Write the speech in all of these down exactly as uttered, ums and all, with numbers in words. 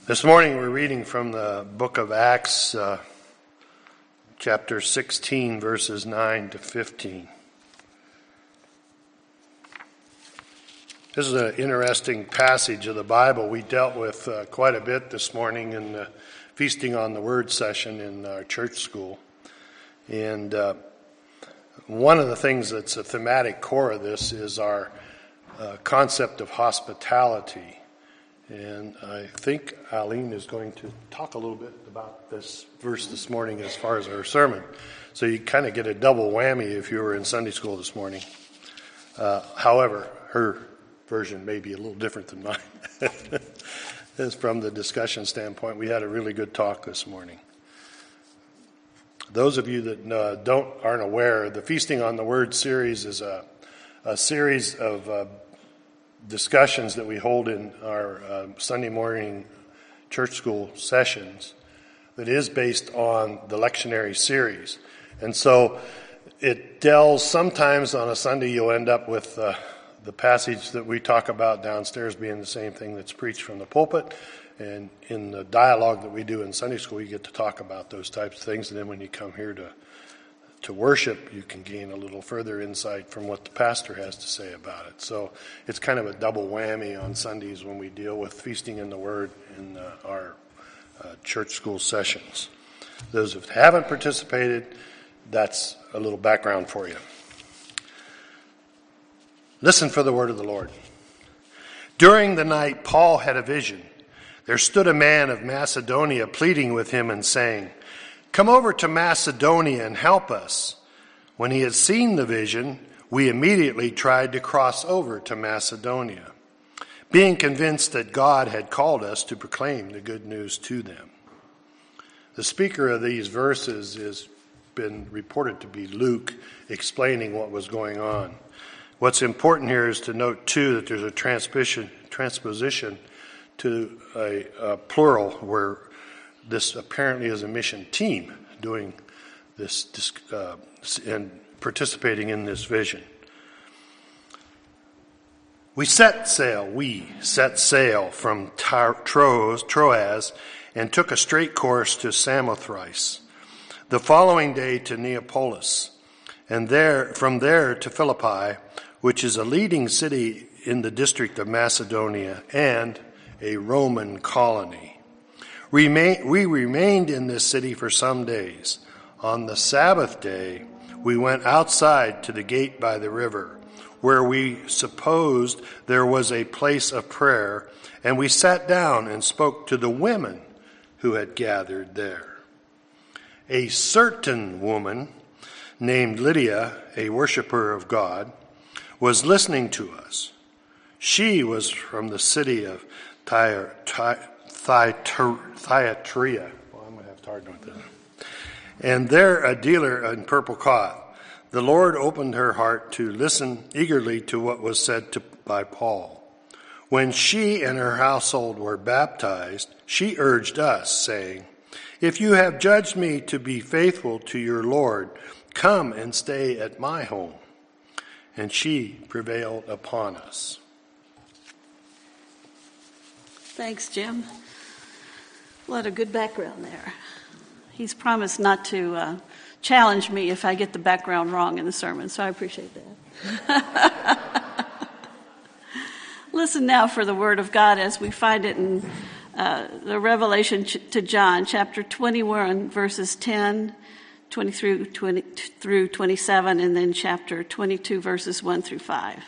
This morning we're reading from the book of Acts, uh, chapter sixteen, verses nine to fifteen. This is an interesting passage of the Bible we dealt with uh, quite a bit this morning in the Feasting on the Word session in our church school. And uh, one of the things that's a thematic core of this is our uh, concept of hospitality. And I think Eileen is going to talk a little bit about this verse this morning as far as our sermon. So you kind of get a double whammy if you were in Sunday school this morning. Uh, however, her version may be a little different than mine. As from the discussion standpoint, we had a really good talk this morning. Those of you that uh, don't aren't aware, the Feasting on the Word series is a, a series of uh, discussions that we hold in our uh, Sunday morning church school sessions that is based on the lectionary series. And so it delves, sometimes on a Sunday you'll end up with uh, the passage that we talk about downstairs being the same thing that's preached from the pulpit. And in the dialogue that we do in Sunday school, you get to talk about those types of things. And then when you come here to to worship, you can gain a little further insight from what the pastor has to say about it. So it's kind of a double whammy on Sundays when we deal with feasting in the Word in uh, our uh, church school sessions. Those who haven't participated, that's a little background for you. Listen for the word of the Lord. During the night, Paul had a vision. There stood a man of Macedonia pleading with him and saying, "Come over to Macedonia and help us." When he had seen the vision, we immediately tried to cross over to Macedonia, being convinced that God had called us to proclaim the good news to them. The speaker of these verses has been reported to be Luke, explaining what was going on. What's important here is to note, too, that there's a transposition, transposition to a, a plural where this apparently is a mission team doing this uh, and participating in this vision. We set sail, we set sail from Troas, Troas and took a straight course to Samothrace. The following day to Neapolis, and there from there to Philippi, which is a leading city in the district of Macedonia and a Roman colony. We remained in this city for some days. On the Sabbath day, we went outside to the gate by the river, where we supposed there was a place of prayer, and we sat down and spoke to the women who had gathered there. A certain woman named Lydia, a worshiper of God, was listening to us. She was from the city of Tyre, Tyre, Thyatira. Well, I'm going to have to hard with that. And there a dealer in purple cloth. The Lord opened her heart to listen eagerly to what was said to, by Paul. When she and her household were baptized, she urged us, saying, "If you have judged me to be faithful to your Lord, come and stay at my home." And she prevailed upon us. Thanks, Jim. What a good background there. He's promised not to uh, challenge me if I get the background wrong in the sermon, so I appreciate that. Listen now for the word of God as we find it in uh, the Revelation to John, chapter twenty-one, verses ten, twenty through twenty through twenty-seven, and then chapter twenty-two, verses one through five.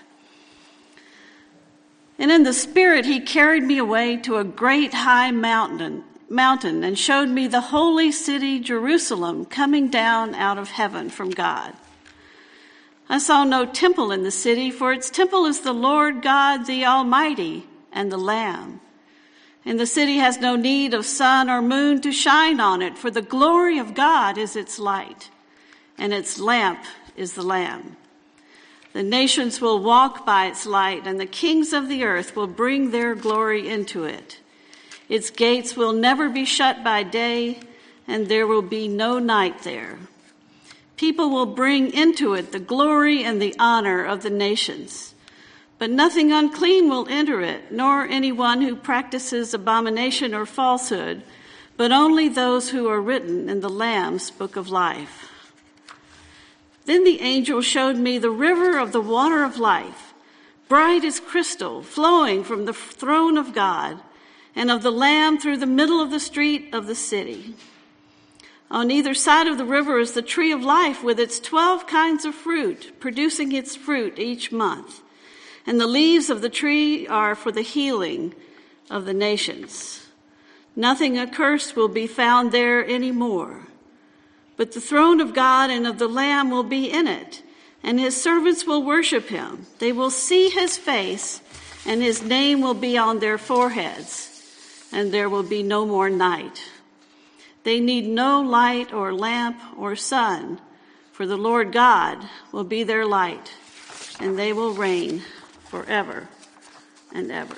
And in the Spirit he carried me away to a great high mountain, mountain and showed me the holy city Jerusalem coming down out of heaven from God. I saw no temple in the city, for its temple is the Lord God, the Almighty, and the Lamb. And the city has no need of sun or moon to shine on it, for the glory of God is its light, and its lamp is the Lamb. The nations will walk by its light, and the kings of the earth will bring their glory into it. Its gates will never be shut by day, and there will be no night there. People will bring into it the glory and the honor of the nations. But nothing unclean will enter it, nor anyone who practices abomination or falsehood, but only those who are written in the Lamb's book of life. Then the angel showed me the river of the water of life, bright as crystal, flowing from the throne of God and of the Lamb through the middle of the street of the city. On either side of the river is the tree of life with its twelve kinds of fruit, producing its fruit each month. And the leaves of the tree are for the healing of the nations. Nothing accursed will be found there anymore. But the throne of God and of the Lamb will be in it, and his servants will worship him. They will see his face, and his name will be on their foreheads, and there will be no more night. They need no light or lamp or sun, for the Lord God will be their light, and they will reign forever and ever.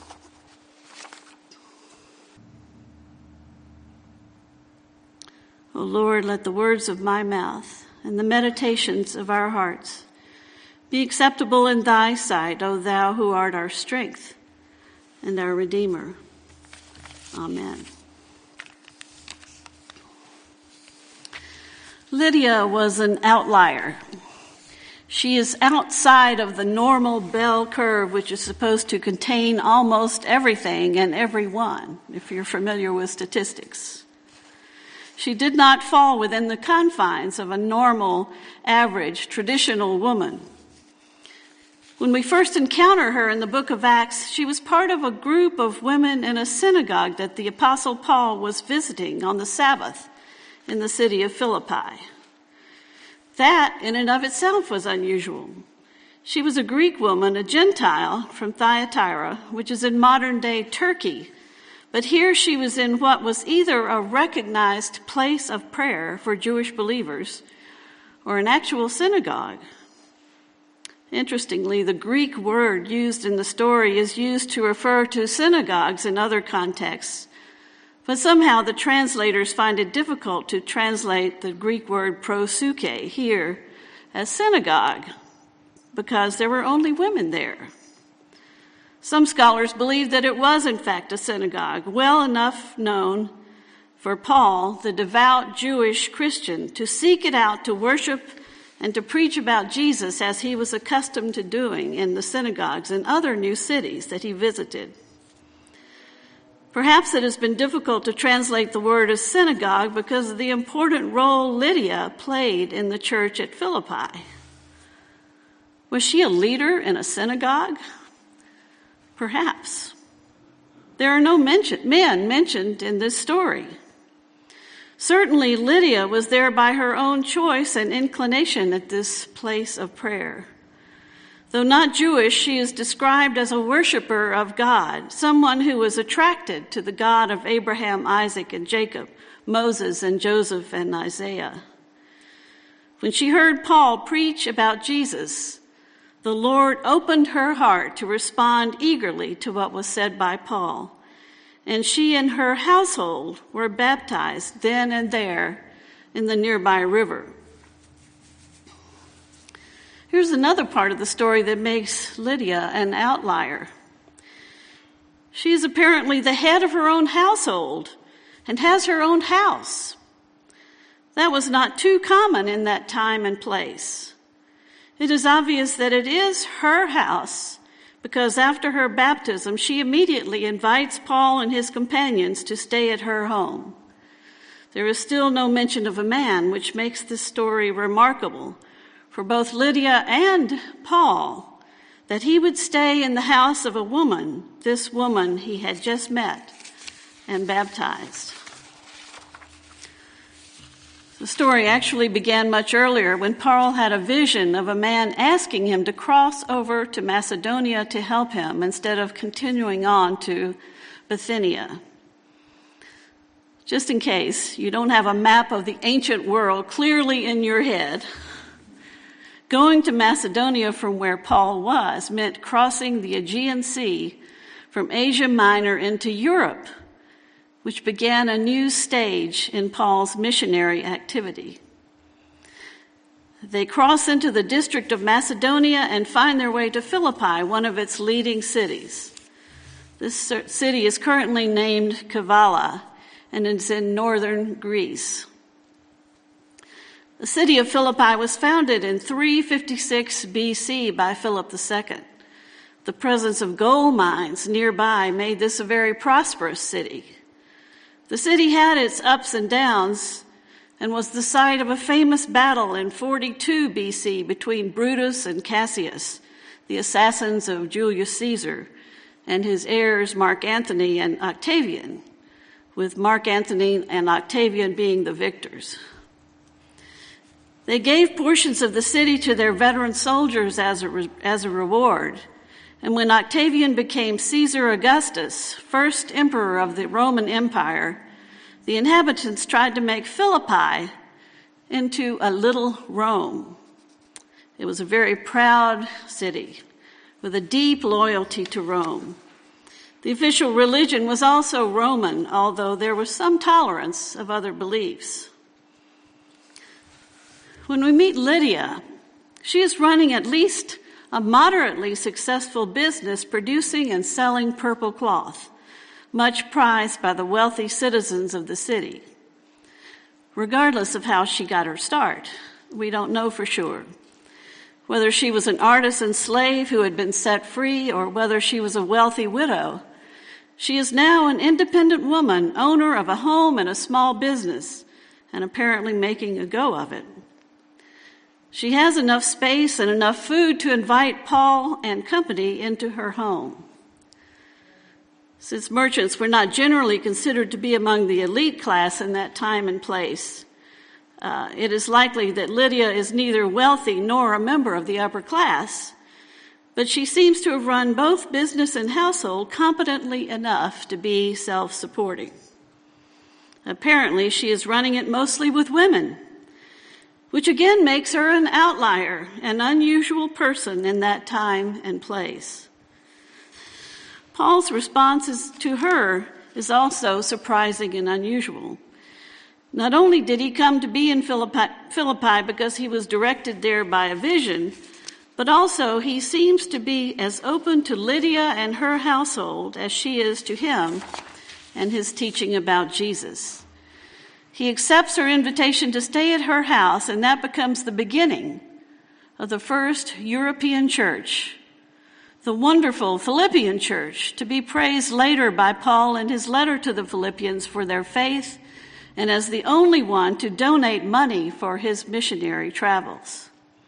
O Lord, let the words of my mouth and the meditations of our hearts be acceptable in thy sight, O thou who art our strength and our Redeemer. Amen. Lydia was an outlier. She is outside of the normal bell curve, which is supposed to contain almost everything and everyone, if you're familiar with statistics. She did not fall within the confines of a normal, average, traditional woman. When we first encounter her in the book of Acts, she was part of a group of women in a synagogue that the Apostle Paul was visiting on the Sabbath in the city of Philippi. That, in and of itself, was unusual. She was a Greek woman, a Gentile from Thyatira, which is in modern-day Turkey. But here she was in what was either a recognized place of prayer for Jewish believers or an actual synagogue. Interestingly, the Greek word used in the story is used to refer to synagogues in other contexts. But somehow the translators find it difficult to translate the Greek word proseuche here as synagogue because there were only women there. Some scholars believe that it was in fact a synagogue, well enough known for Paul, the devout Jewish Christian, to seek it out to worship and to preach about Jesus as he was accustomed to doing in the synagogues in other new cities that he visited. Perhaps it has been difficult to translate the word as synagogue because of the important role Lydia played in the church at Philippi. Was she a leader in a synagogue? Perhaps. There are no mention, men mentioned in this story. Certainly Lydia was there by her own choice and inclination at this place of prayer. Though not Jewish, she is described as a worshiper of God, someone who was attracted to the God of Abraham, Isaac, and Jacob, Moses, and Joseph, and Isaiah. When she heard Paul preach about Jesus, the Lord opened her heart to respond eagerly to what was said by Paul, and she and her household were baptized then and there in the nearby river. Here's another part of the story that makes Lydia an outlier. She is apparently the head of her own household and has her own house. That was not too common in that time and place. It is obvious that it is her house because after her baptism, she immediately invites Paul and his companions to stay at her home. There is still no mention of a man, which makes this story remarkable for both Lydia and Paul, that he would stay in the house of a woman, this woman he had just met and baptized. The story actually began much earlier when Paul had a vision of a man asking him to cross over to Macedonia to help him instead of continuing on to Bithynia. Just in case you don't have a map of the ancient world clearly in your head, going to Macedonia from where Paul was meant crossing the Aegean Sea from Asia Minor into Europe, which began a new stage in Paul's missionary activity. They cross into the district of Macedonia and find their way to Philippi, one of its leading cities. This city is currently named Kavala, and it's in northern Greece. The city of Philippi was founded in three fifty-six B C by Philip the Second. The presence of gold mines nearby made this a very prosperous city. The city had its ups and downs and was the site of a famous battle in forty-two B C between Brutus and Cassius, the assassins of Julius Caesar, and his heirs Mark Antony and Octavian, with Mark Antony and Octavian being the victors. They gave portions of the city to their veteran soldiers as a, re- as a reward, and when Octavian became Caesar Augustus, first emperor of the Roman Empire, the inhabitants tried to make Philippi into a little Rome. It was a very proud city with a deep loyalty to Rome. The official religion was also Roman, although there was some tolerance of other beliefs. When we meet Lydia, she is running at least a moderately successful business producing and selling purple cloth, much prized by the wealthy citizens of the city. Regardless of how she got her start, we don't know for sure. Whether she was an artisan slave who had been set free or whether she was a wealthy widow, she is now an independent woman, owner of a home and a small business, and apparently making a go of it. She has enough space and enough food to invite Paul and company into her home. Since merchants were not generally considered to be among the elite class in that time and place, uh, it is likely that Lydia is neither wealthy nor a member of the upper class, but she seems to have run both business and household competently enough to be self-supporting. Apparently, she is running it mostly with women, which again makes her an outlier, an unusual person in that time and place. Paul's response to her is also surprising and unusual. Not only did he come to be in Philippi, Philippi because he was directed there by a vision, but also he seems to be as open to Lydia and her household as she is to him and his teaching about Jesus. He accepts her invitation to stay at her house, and that becomes the beginning of the first European church, the wonderful Philippian church, to be praised later by Paul in his letter to the Philippians for their faith and as the only one to donate money for his missionary travels.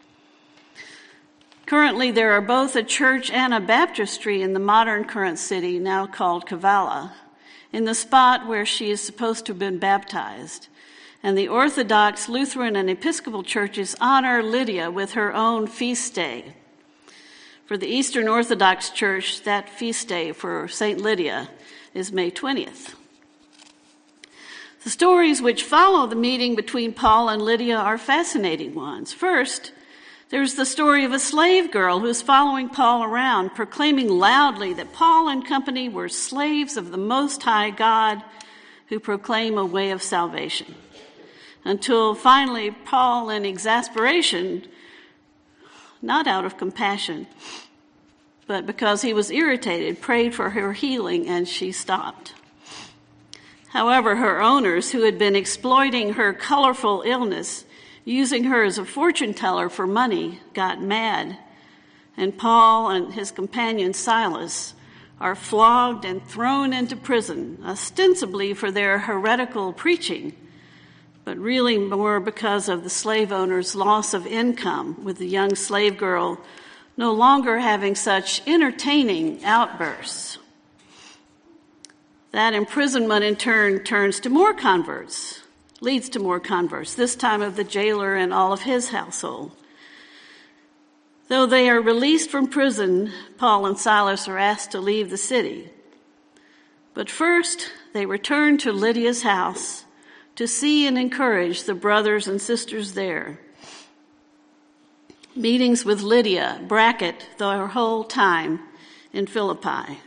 Currently, there are both a church and a baptistry in the modern current city, now called Kavala, in the spot where she is supposed to have been baptized. And the Orthodox, Lutheran, and Episcopal churches honor Lydia with her own feast day. For the Eastern Orthodox Church, that feast day for Saint Lydia is May twentieth. The stories which follow the meeting between Paul and Lydia are fascinating ones. First, there's the story of a slave girl who's following Paul around, proclaiming loudly that Paul and company were slaves of the Most High God who proclaim a way of salvation. Until finally, Paul, in exasperation, not out of compassion, but because he was irritated, prayed for her healing, and she stopped. However, her owners, who had been exploiting her colorful illness, using her as a fortune teller for money, got mad, and Paul and his companion Silas are flogged and thrown into prison, ostensibly for their heretical preaching, but really more because of the slave owner's loss of income, with the young slave girl no longer having such entertaining outbursts. That imprisonment in turn turns to more converts, leads to more converts, this time of the jailer and all of his household. Though they are released from prison, Paul and Silas are asked to leave the city. But first, they return to Lydia's house to see and encourage the brothers and sisters there. Meetings with Lydia bracket their whole time in Philippi.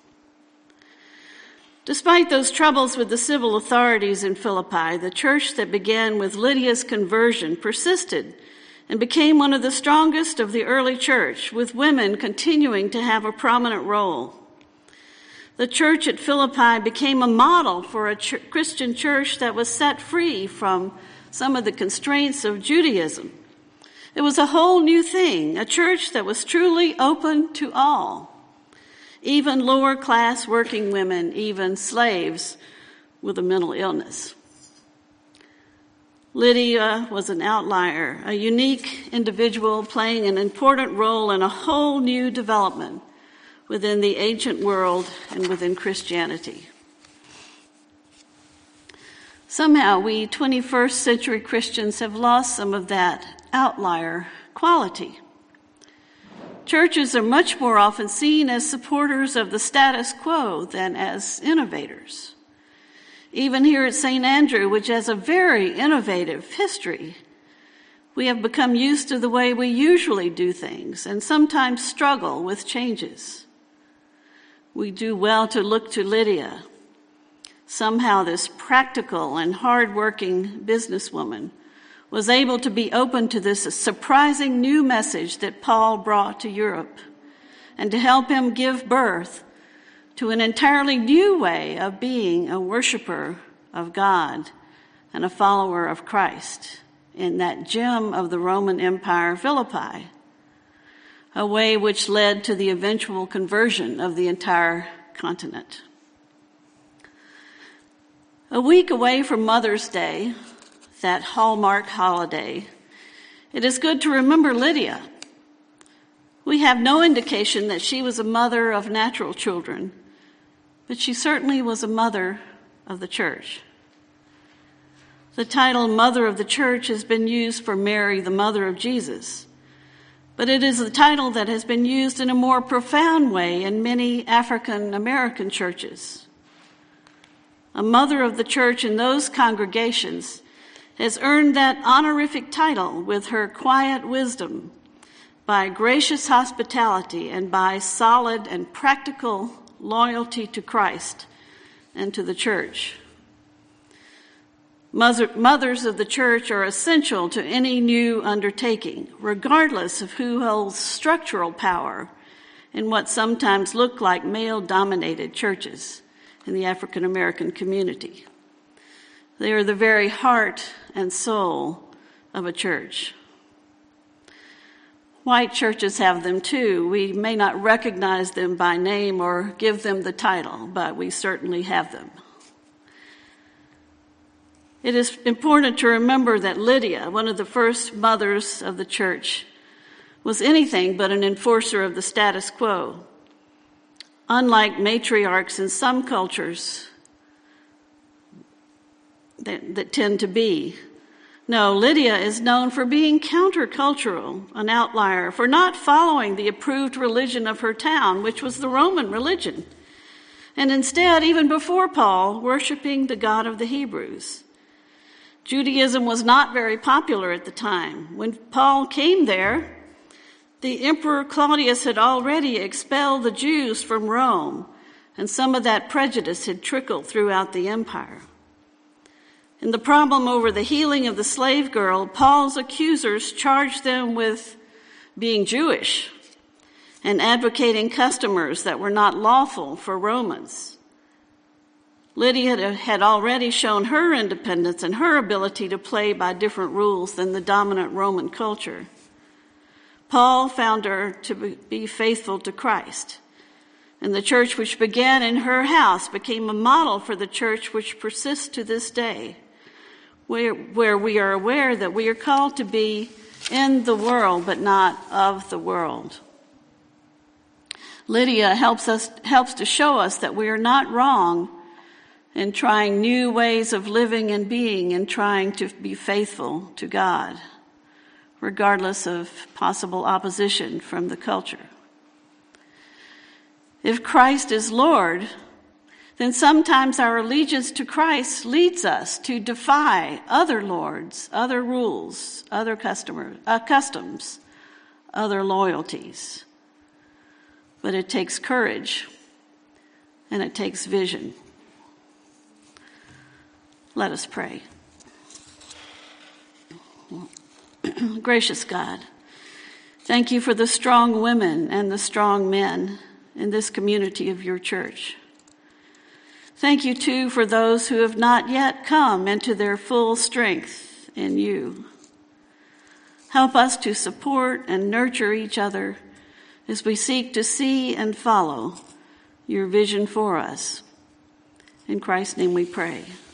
Despite those troubles with the civil authorities in Philippi, the church that began with Lydia's conversion persisted and became one of the strongest of the early church, with women continuing to have a prominent role. The church at Philippi became a model for a ch- Christian church that was set free from some of the constraints of Judaism. It was a whole new thing, a church that was truly open to all, even lower-class working women, even slaves with a mental illness. Lydia was an outlier, a unique individual playing an important role in a whole new development within the ancient world and within Christianity. Somehow, we twenty-first century Christians have lost some of that outlier quality. Churches are much more often seen as supporters of the status quo than as innovators. Even here at Saint Andrew, which has a very innovative history, we have become used to the way we usually do things and sometimes struggle with changes. We do well to look to Lydia. Somehow this practical and hard-working businesswoman was able to be open to this surprising new message that Paul brought to Europe and to help him give birth to an entirely new way of being a worshiper of God and a follower of Christ in that gem of the Roman Empire, Philippi, a way which led to the eventual conversion of the entire continent. A week away from Mother's Day, that hallmark holiday, it is good to remember Lydia. We have no indication that she was a mother of natural children, but she certainly was a mother of the church. The title Mother of the Church has been used for Mary, the mother of Jesus, but it is a title that has been used in a more profound way in many African American churches. A mother of the church in those congregations has earned that honorific title with her quiet wisdom, by gracious hospitality, and by solid and practical loyalty to Christ and to the church. Mothers of the church are essential to any new undertaking, regardless of who holds structural power in what sometimes look like male-dominated churches in the African American community. They are the very heart and soul of a church. White churches have them too. We may not recognize them by name or give them the title, but we certainly have them. It is important to remember that Lydia, one of the first mothers of the church, was anything but an enforcer of the status quo. Unlike matriarchs in some cultures that, that tend to be, no, Lydia is known for being countercultural, an outlier, for not following the approved religion of her town, which was the Roman religion, and instead, even before Paul, worshiping the God of the Hebrews. Judaism was not very popular at the time. When Paul came there, the Emperor Claudius had already expelled the Jews from Rome, and some of that prejudice had trickled throughout the empire. In the problem over the healing of the slave girl, Paul's accusers charged them with being Jewish and advocating customs that were not lawful for Romans. Lydia had already shown her independence and her ability to play by different rules than the dominant Roman culture. Paul found her to be faithful to Christ, and the church which began in her house became a model for the church which persists to this day, where, where we are aware that we are called to be in the world but not of the world. Lydia helps us helps to show us that we are not wrong in trying new ways of living and being and trying to be faithful to God, regardless of possible opposition from the culture. If Christ is Lord, then sometimes our allegiance to Christ leads us to defy other lords, other rules, other customers, uh, customs, other loyalties. But it takes courage and it takes vision. Let us pray. Gracious God, thank you for the strong women and the strong men in this community of your church. Thank you, too, for those who have not yet come into their full strength in you. Help us to support and nurture each other as we seek to see and follow your vision for us. In Christ's name we pray.